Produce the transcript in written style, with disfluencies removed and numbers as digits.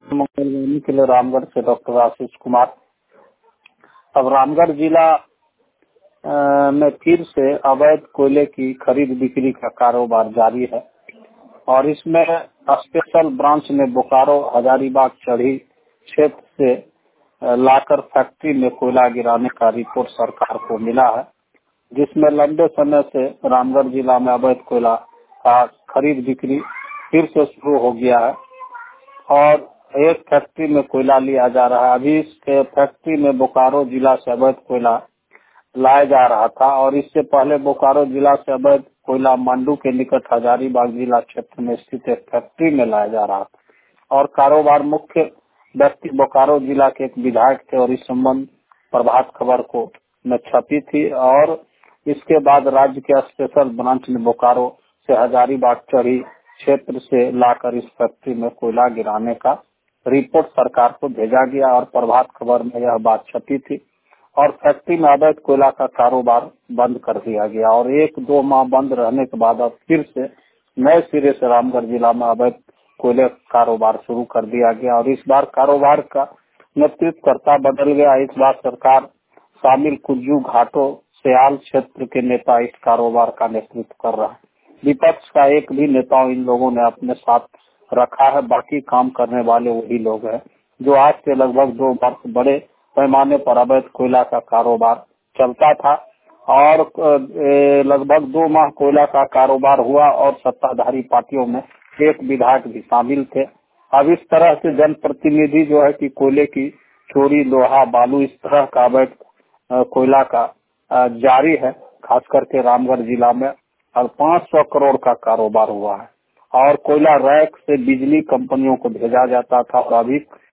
मंगलवानी के लिए रामगढ़ से डॉक्टर आशीष कुमार। अब रामगढ़ जिला में फिर से अवैध कोयले की खरीद बिक्री का कारोबार जारी है और इसमें स्पेशल ब्रांच ने बोकारो हजारीबाग चढ़ी क्षेत्र से लाकर फैक्ट्री में कोयला गिराने का रिपोर्ट सरकार को मिला है, जिसमें लंबे समय से रामगढ़ जिला में अवैध कोयला का खरीद बिक्री फिर से शुरू हो गया है और एक फैक्ट्री में कोयला लिया जा रहा है। अभी इस फैक्ट्री में बोकारो जिला से अवैध कोयला लाया जा रहा था और इससे पहले बोकारो जिला से अवैध कोयला मांडू के निकट हजारीबाग जिला क्षेत्र में स्थित एक फैक्ट्री में लाया जा रहा था और कारोबार मुख्य व्यक्ति बोकारो जिला के एक विधायक थे और इस संबंध प्रभात खबर को में छपी थी और इसके बाद राज्य के स्पेशल ब्रांच ने बोकारो से हजारीबाग चढ़ी क्षेत्र से लाकर इस फैक्ट्री में कोयला गिराने का रिपोर्ट सरकार को भेजा गया और प्रभात खबर में यह बात छपी थी और फैक्ट्री में अवैध कोयला का कारोबार बंद कर दिया गया और 1-2 माह बंद रहने के बाद अब फिर से नए सिरे से रामगढ़ जिला में अवैध कोयले कारोबार शुरू कर दिया गया और इस बार कारोबार का नेतृत्वकर्ता बदल गया। इस बार सरकार शामिल कुज्जू घाटों सयाल क्षेत्र के नेता इस कारोबार का नेतृत्व कर रहा है। विपक्ष का एक भी नेता इन लोगों ने अपने साथ रखा है, बाकी काम करने वाले वही लोग हैं जो आज से लगभग 2 वर्ष बड़े पैमाने पर अवैध कोयला का कारोबार चलता था और लगभग 2 माह कोयला का कारोबार हुआ और सत्ताधारी पार्टियों में एक विधायक भी शामिल थे। अब इस तरह से जनप्रतिनिधि जो है कि कोयले की चोरी, लोहा, बालू इस तरह का अवैध कोयला का जारी है, खास करके रामगढ़ जिला में और 500 करोड़ का कारोबार हुआ है और कोयला रैक से बिजली कंपनियों को भेजा जाता था और अभी